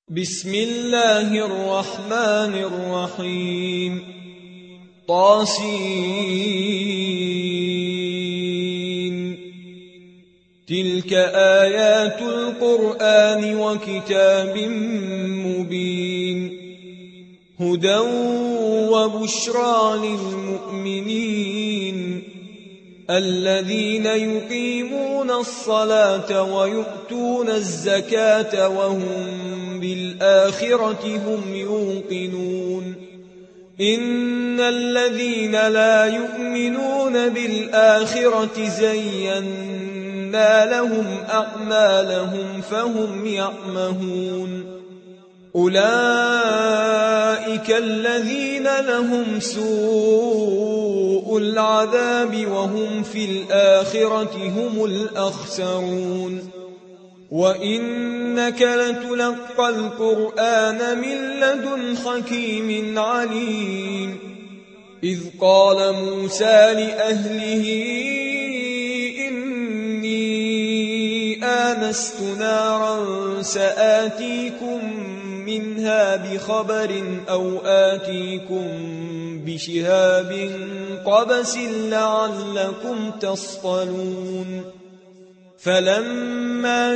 بسم الله الرحمن الرحيم طاسين تلك آيات القرآن وكتاب مبين هدى وبشرى للمؤمنين الذين يقيمون الصلاة ويؤتون الزكاة وهم بالآخرة هم يوقنون إن الذين لا يؤمنون بالآخرة زينا لهم أعمالهم فهم يعمهون أولئك الذين لهم سوء العذاب وهم في الآخرة هم الأخسرون وإنك لتلقى القرآن من لدن حكيم عليم إذ قال موسى لأهله إني آنست نارا سآتيكم منها بخبر أو آتيكم بشهاب قبس لعلكم تصطلون فلما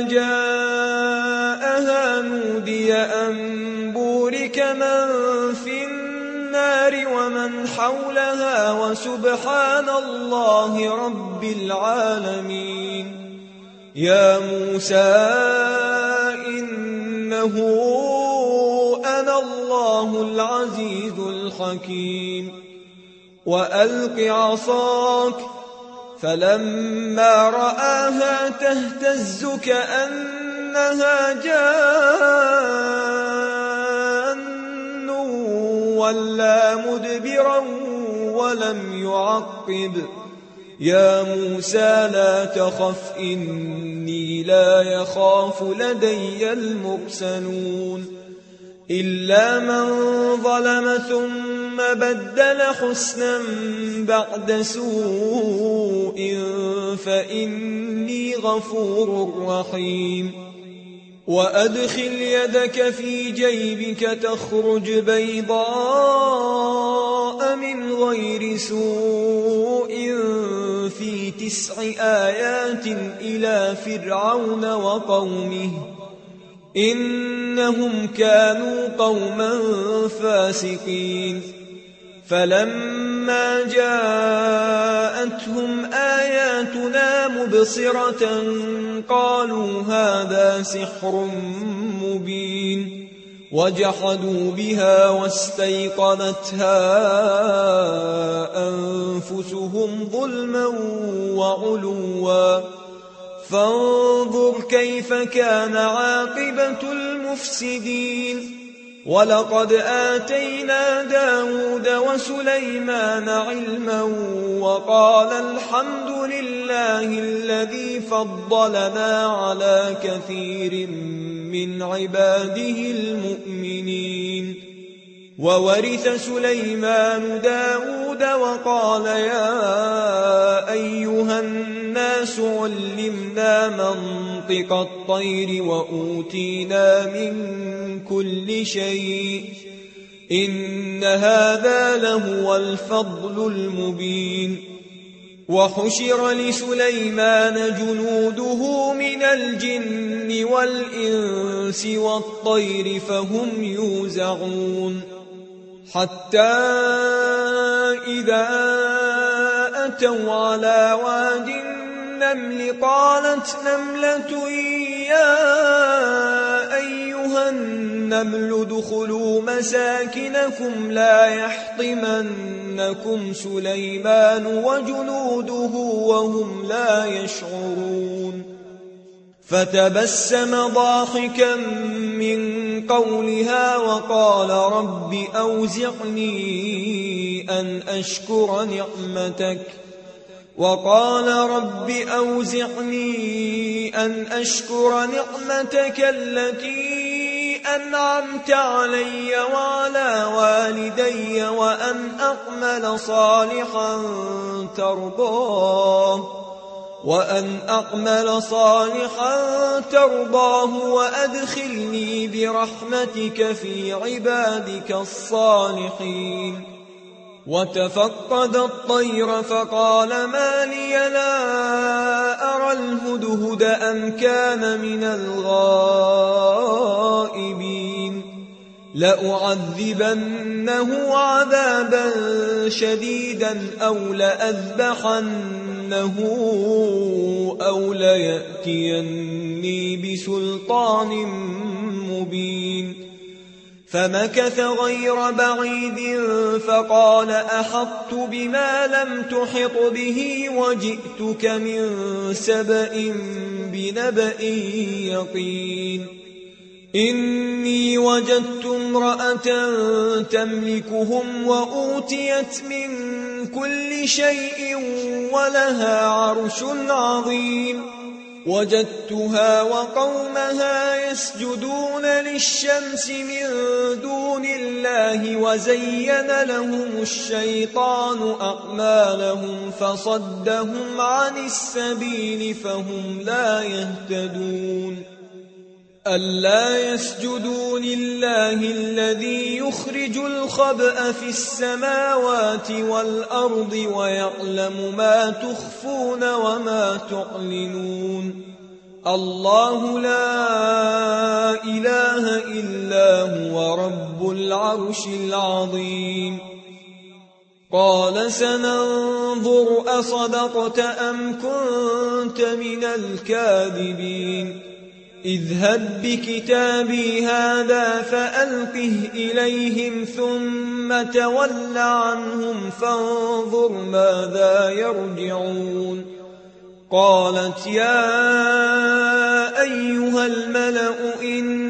جاءها نودي أن بورك من في النار ومن حولها وسبحان الله رب العالمين يا موسى إنه أنا الله العزيز الحكيم وألق عصاك فلما رآها تهتز كأنها جان ولا مدبرا ولم يعقب يا موسى لا تخف إني لا يخاف لدي المرسلون إلا من ظلم ثم بدل حسنا بعد سوء فإني غفور رحيم وأدخل يدك في جيبك تخرج بيضاء من غير سوء في 9 آيات إلى فرعون وقومه إنهم كانوا قوما فاسقين فلما جاءتهم آياتنا مبصرة قالوا هذا سحر مبين وجحدوا بها واستيقنتها أنفسهم ظلما وعلوا فانظر كيف كان عاقبة المفسدين ولقد آتينا داود وسليمان علما وقال الحمد لله الذي فضلنا على كثير من عباده المؤمنين وورث سليمان داود وقال يا أيها الناس علمنا منطق الطير وأوتينا من كل شيء إن هذا لهو الفضل المبين وحشر لسليمان جنوده من الجن والإنس والطير فهم يوزعون حتى إذا أتوا على واد النمل قالت نملة يا أيها النمل ادخلوا مساكنكم لا يحطمنكم سليمان وجنوده وهم لا يشعرون فتبسم ضاحكا من قولها وقال رب أوزعني أن أشكر نعمتك التي أنعمت علي وعلى والدي وأن أعمل صالحا ترضاه وأن أعمل صالحا ترضاه وأدخلني برحمتك في عبادك الصالحين. وتفقد الطير فقال ما لي لا أرى الهدهد أم كان من الغائبين لأعذبنه عذابا شديدا أو لأذبحنه أو ليأتيني بسلطان مبين. فمكث غير بعيد فقال أحطت بما لم تحط به وجئتك من سبأ بنبأ يقين. إني وجدت امرأة تملكهم وأوتيت من كل شيء ولها عرش عظيم. وجدتها وقومها يسجدون للشمس من دون الله وزين لهم الشيطان أعمالهم فصدهم عن السبيل فهم لا يهتدون. ألا يسجدوا لله الذي يخرج الخبأ في السماوات والأرض ويعلم ما تخفون وما تعلنون. الله لا إله إلا هو رب العرش العظيم. قال سننظر أصدقت أم كنت من الكاذبين. اذهب بكتابي هذا فألقه إليهم ثم تول عنهم فانظر ماذا يرجعون. قالت يا أيها الملأ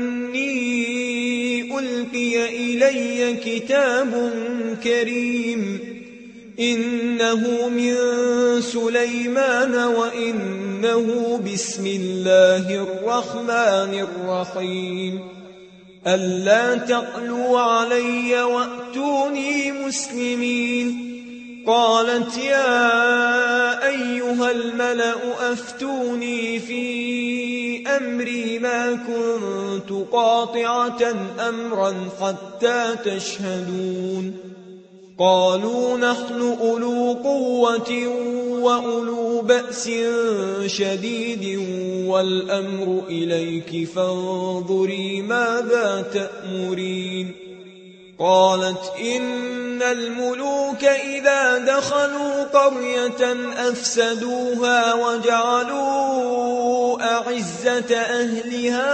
إني ألقي إلي كتاب كريم إنه من سليمان وإنه بسم الله الرحمن الرحيم. ألا تعلوا علي وأتوني مسلمين. قالت يا أيها الملأ أفتوني في أمري ما كنت قاطعة أمرا حتى تشهدون. قالوا نحن أولو قوة وأولو بأس شديد والأمر إليك فانظري ماذا تأمرين. قالت إن الملوك إذا دخلوا قرية أفسدوها وجعلوا أعزة أهلها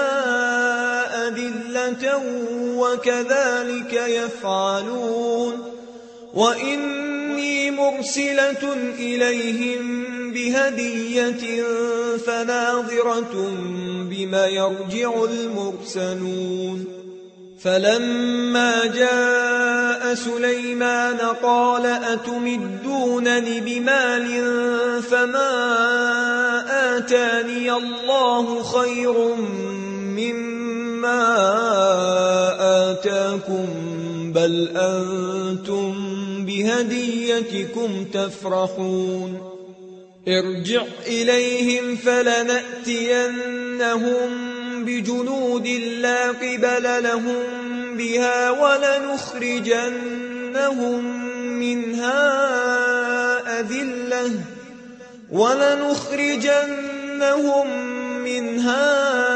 أذلة وكذلك يفعلون. وإني مرسلة إليهم بهدية فناظرة بما يرجع المرسلون. فلما جاء سليمان قال أتمدونني بمال فما آتاني الله خير مما آتاكم بل أنتم بهديتكم تفرحون. ارجع إليهم فلنأتينهم بجنود لا قبل لهم بها ولنخرجنهم منها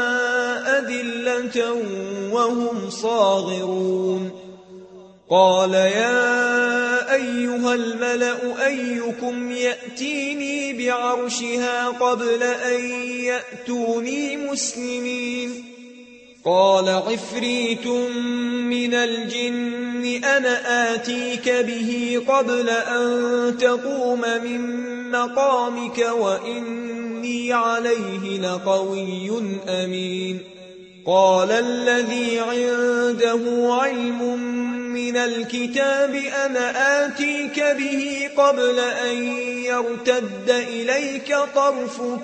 أذلة وهم صاغرون. قال يا أيها الملأ أيكم يأتيني بعرشها قبل أن يأتوني مسلمين. قال عفريت من الجن أنا آتيك به قبل أن تقوم من مقامك وإني عليه لقوي أمين. قال الذي عنده علم من الكتاب أنا آتيك به قبل أن يرتد إليك طرفك.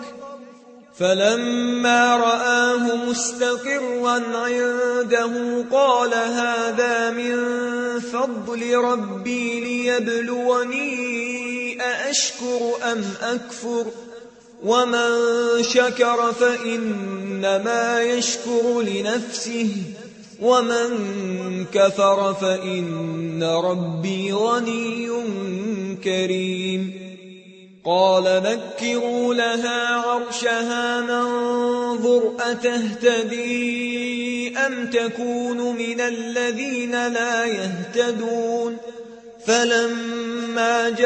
فلما رآه مستقرا عنده قال هذا من فضل ربي ليبلوني أأشكر أم أكفر ومن شكر فإنما يشكر لنفسه ومن كفر فإن ربي غني كريم قال نكروا لها عرشها ننظر أتهتدي أم تكون من الذين لا يهتدون فلما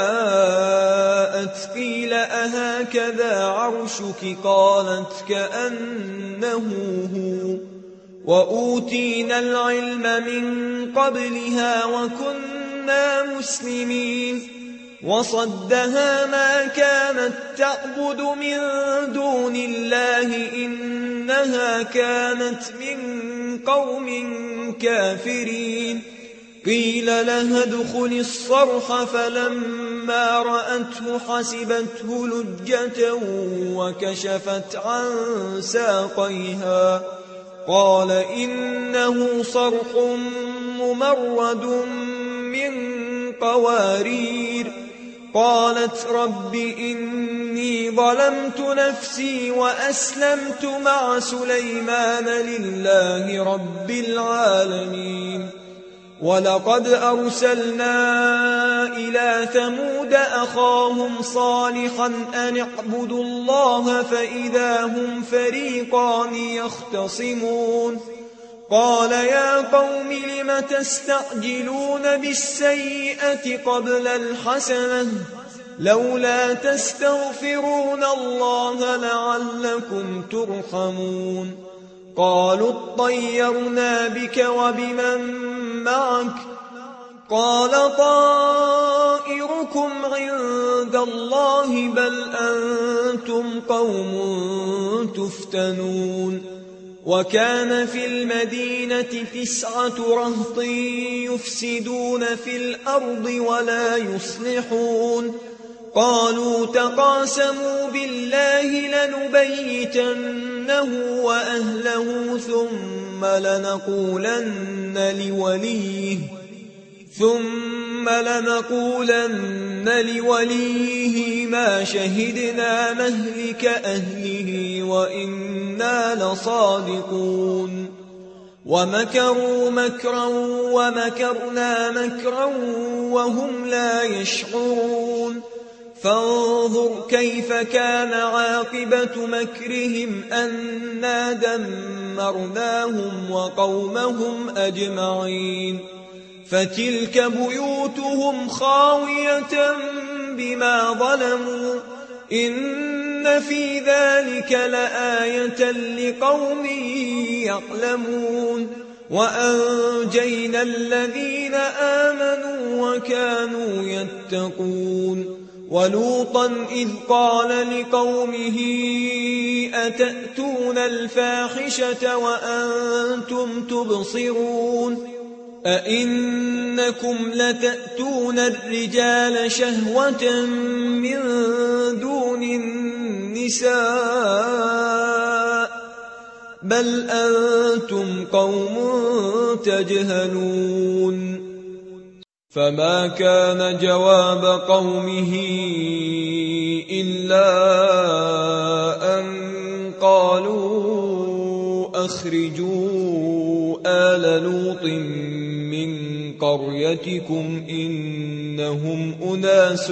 جاءت قيل أهكذا عرشك قالت كأنه هو وأوتينا العلم من قبلها وكنا مسلمين وصدها ما كانت تعبد من دون الله إنها كانت من قوم كافرين قيل لها ادخل الصرح فلما رأته حسبته لجة وكشفت عن ساقيها قال إنه صرح ممرد من قوارير قالت رب إني ظلمت نفسي وأسلمت مع سليمان لله رب العالمين ولقد أرسلنا إلى ثمود أخاهم صالحا أن اعبدوا الله فإذا هم فريقان يختصمون قال يا قوم لم تستعجلون بالسيئة قبل الحسنة لولا تستغفرون الله لعلكم ترحمون قالوا اطيرنا بك وبمن معك قال طائركم عند الله بل أنتم قوم تفتنون وكان في المدينة 9 رهط يفسدون في الأرض ولا يصلحون قالوا تقاسموا بالله لنبيتنه وأهله ثم لنقولن لوليه ما شهدنا مهلك أهله وإنا لصادقون ومكروا مكرا ومكرنا مكرا وهم لا يشعرون فانظر كيف كان عاقبة مكرهم أنا دمرناهم وقومهم أجمعين فتلك بيوتهم خاوية بما ظلموا إن في ذلك لآية لقوم يعلمون وأنجينا الذين آمنوا وكانوا يتقون ولوطا إذ قال لقومه أتأتون الفاحشة وأنتم تبصرون أئنكم لتأتون الرجال شهوة من دون النساء بل أنتم قوم تجهلون فما كان جواب قومه إلا أن قالوا أخرجوا آل لوط من قريتكم إنهم أناس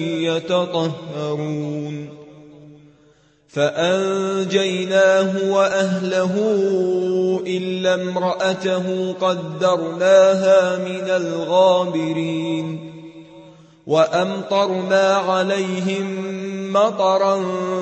يتطهرون فأنجيناه وأهله إلا امرأته قدرناها من الغابرين وأمطرنا عليهم مطرا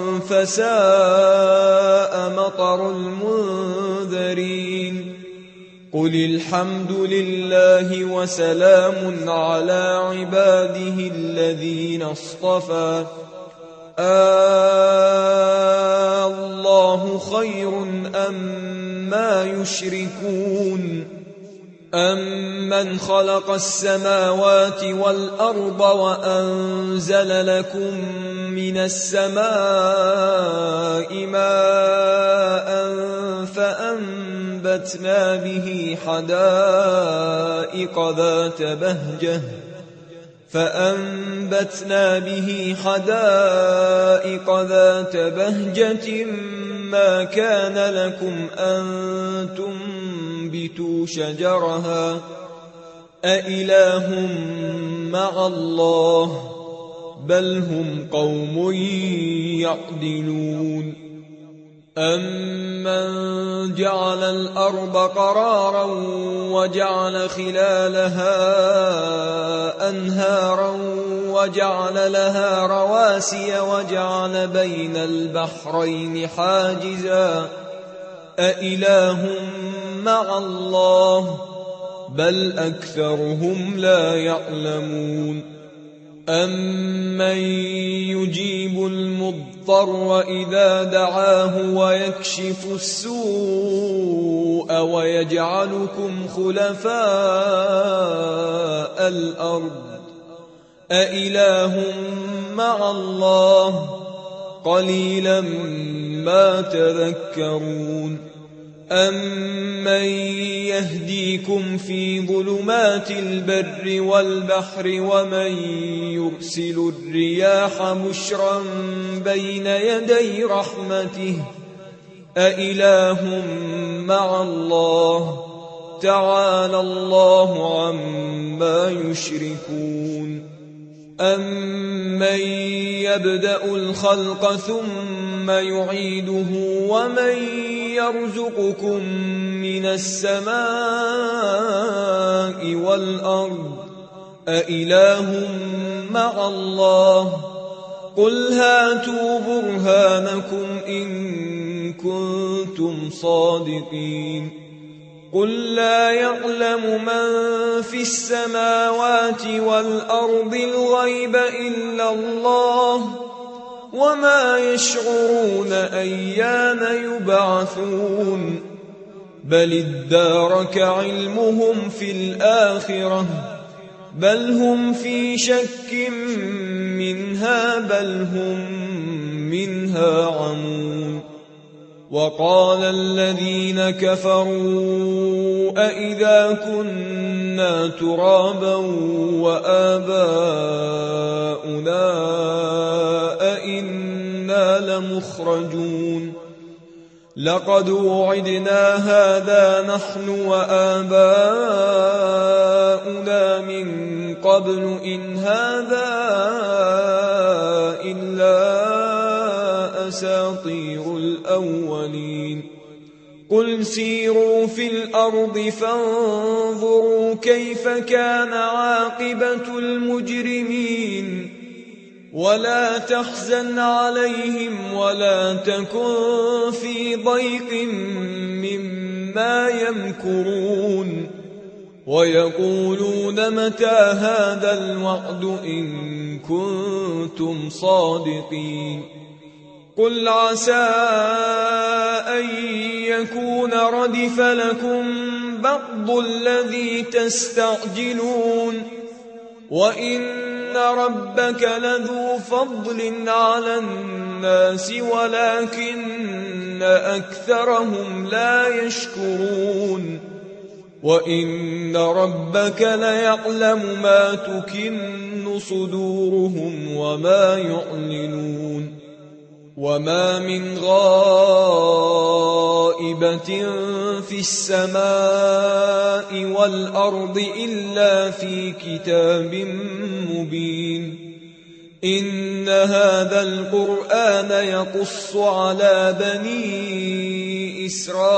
فساء مطر المنذرين قل الحمد لله وسلام على عباده الذين اصطفى الله خير أما يشركون أمن خلق السماوات والأرض وأنزل لكم من السماء ماء فأنبتنا به حدائق ذات بهجة فأنبتنا به حدائق ذات بهجة ما كان لكم أن تنبتوا شجرها أإله مع الله بل هم قوم يعدلون أمن جعل الأرض قرارا وجعل خلالها أنهارا وجعل لها رواسي وجعل بين البحرين حاجزا أإله مع الله بل أكثرهم لا يعلمون أمن يجيب المضطر إذا دعاه ويكشف السوء ويجعلكم خلفاء الأرض أإله مع الله قليلا ما تذكرون أمن يهديكم في ظلمات البر والبحر ومن يرسل الرياح بشرا بين يدي رحمته أإله مع الله تعالى الله عما يشركون أمن يبدأ الخلق ثم يعيده ومن يرزقكم من السماء والأرض أإله مع الله قل هاتوا برهانكم إن كنتم صادقين قل لا يعلم من في السماوات والأرض الغيب إلا الله وما يشعرون أيان يبعثون بل ادارك علمهم في الآخرة بل هم في شك منها بل هم منها عمون وقال الذين كفروا أئذا كنا ترابا وآباؤنا أئنا لمخرجون لقد وعدنا هذا نحن وآباؤنا من قبل إن هذا إلا أساطير الأولين قل سيروا في الأرض فانظروا كيف كان عاقبة المجرمين ولا تحزن عليهم ولا تكن في ضيق مما يمكرون ويقولون متى هذا الوعد إن كنتم صادقين قل عسى أن يكون ردف لكم بعض الذي تستعجلون وإن ربك لذو فضل على الناس ولكن أكثرهم لا يشكرون وإن ربك ليعلم ما تكن صدورهم وما يعلنون وما من غائبة في السماء والأرض إلا في كتاب مبين إن هذا القرآن يقص على بني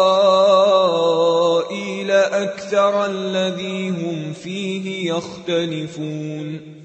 إسرائيل أكثر الذي هم فيه يختلفون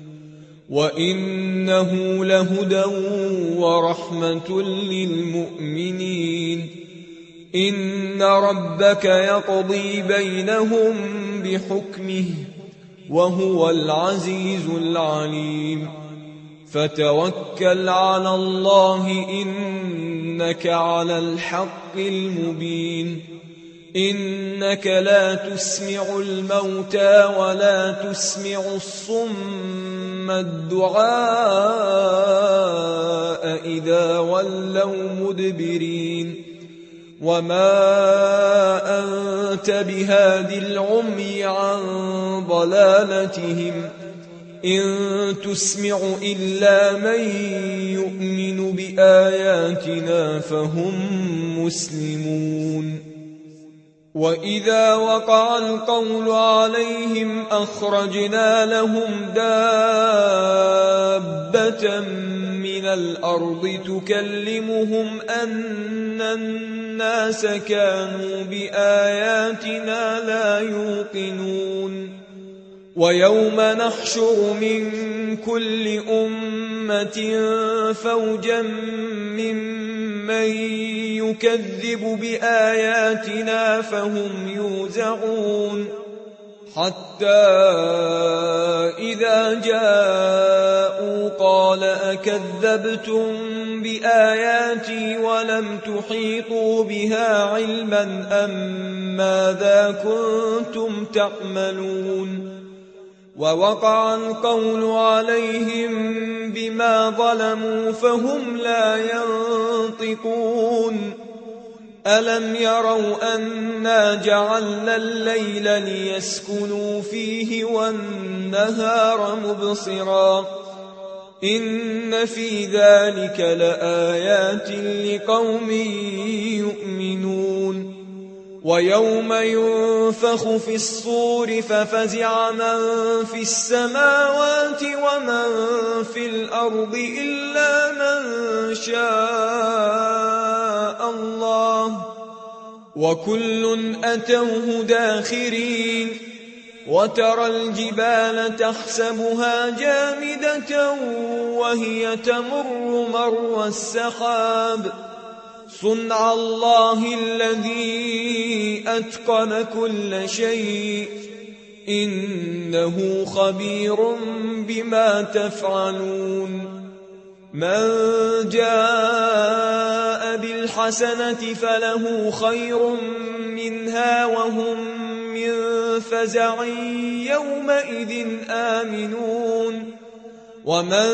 وإنه لهدى ورحمة للمؤمنين إن ربك يقضي بينهم بحكمه وهو العزيز العليم فتوكل على الله إنك على الحق المبين إنك لا تسمع الموتى ولا تسمع الصم الدعاء إذا ولوا مدبرين وما أنت بهاد العمي عن ضلالتهم إن تسمع إلا من يؤمن بآياتنا فهم مسلمون وإذا وقع القول عليهم أخرجنا لهم دابة من الأرض تكلمهم أن الناس كانوا بآياتنا لا يوقنون ويوم نحشر من كل أمة فوجا ممن يكذب بآياتنا فهم يوزعون حتى إذا جاءوا قال أكذبتم بآياتي ولم تحيطوا بها علما أم ماذا كنتم تعملون ووقع القول عليهم بما ظلموا فهم لا ينطقون ألم يروا أنا جعلنا الليل ليسكنوا فيه والنهار مبصرا إن في ذلك لآيات لقوم يؤمنون ويوم ينفخ في الصور ففزع من في السماوات ومن في الأرض إلا من شاء الله وكل أتوه داخرين وترى الجبال تحسبها جامدة وهي تمر مر السحاب صنع الله الذي أتقن كل شيء إنه خبير بما تفعلون من جاء بالحسنة فله خير منها وهم من فزع يومئذ آمنون ومن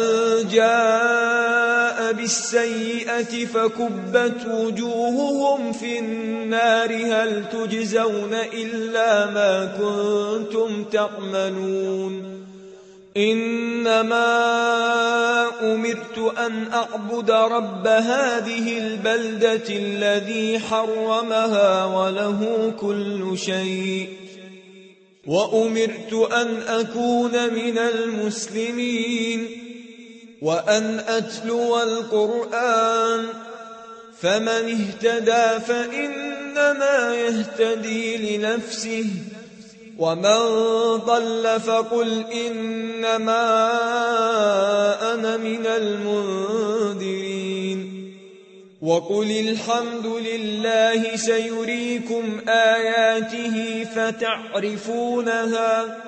جاء بالسيئة فكبت وجوههم في النار هل تجزون إلا ما كنتم تعملون إنما أمرت أن أعبد رب هذه البلدة الذي حرمها وله كل شيء وأمرت أن أكون من المسلمين وأن أتلو القرآن فمن اهتدى فإنما يهتدي لنفسه ومن ضل فقل إنما أنا من المنذرين وقل الحمد لله سيريكم آياته فتعرفونها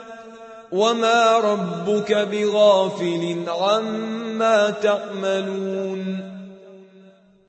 وما ربك بغافل عما تعملون